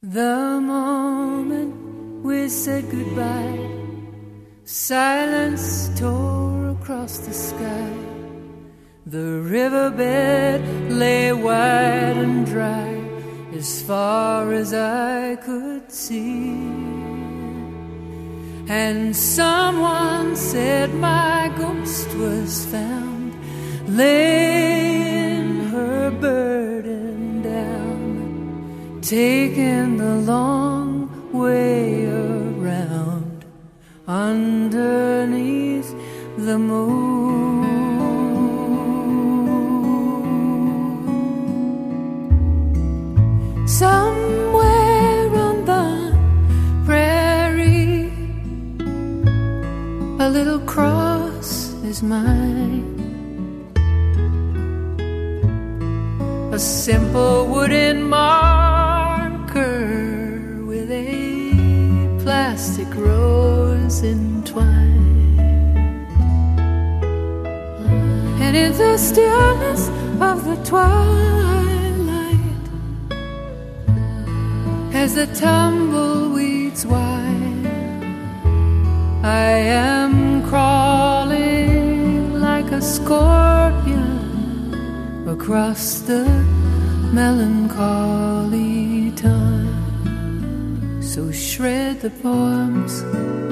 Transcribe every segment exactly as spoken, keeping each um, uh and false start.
The moment we said goodbye, silence tore across the sky. The riverbed lay wide and dry as far as I could see. And someone said my ghost was found, laying her burden down, taking the long way around underneath the moon. Somewhere on the prairie, a little cross is mine, a simple wooden marker with a plastic rose entwined. And in the stillness of the twilight, as the tumbleweeds wide, I am crawling like a scorpion across the melancholy time. So shred the poems,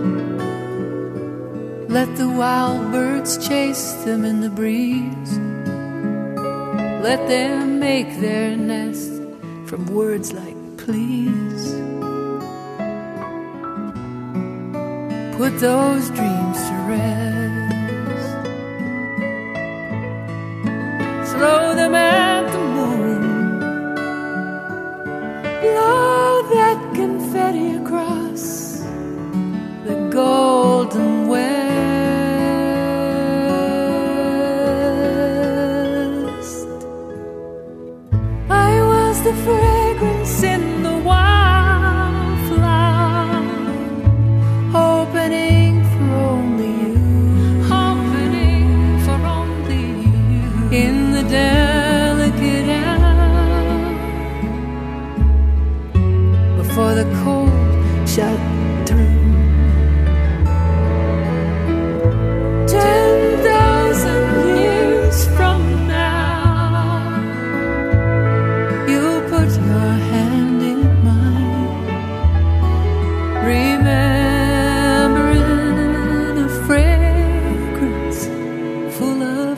let the wild birds chase them in the breeze, let them make their nest from words like please. Put those dreams to rest, throw them at the moon, blow that confetti across the golden west. I was the fragrance in the wildflower, opening for only you, opening for only you, in the delicate hour before the cold shut through. Ten thousand years from now, you'll put your hand in mine, remembering a fragrance full of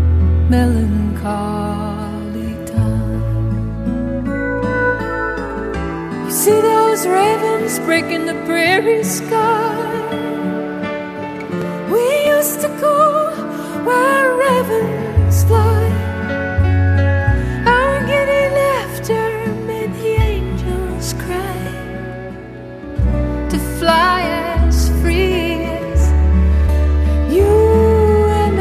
melancholy time. You see those ravens breaking the prairie sky? We used to go where ravens fly. Our giddy laughter made the angels cry, to fly as free as you and I.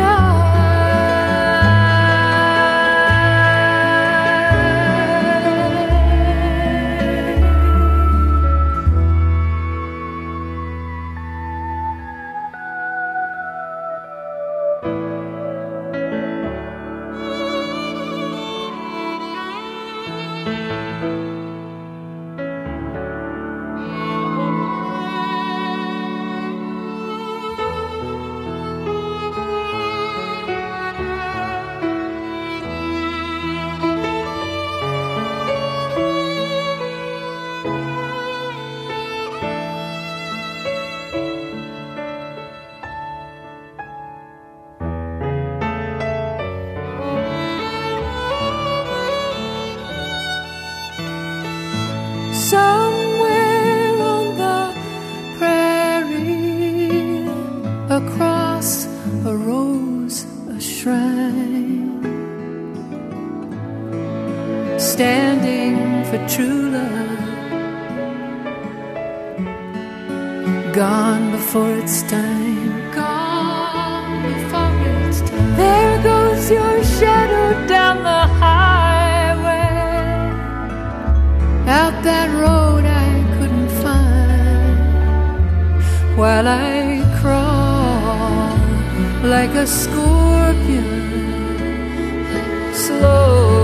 Somewhere on the prairie, across a rose, a shrine, standing for true love, gone before its time, gone before its time. There goes your shadow down the highway, out that road I couldn't find, while I crawl like a scorpion, slow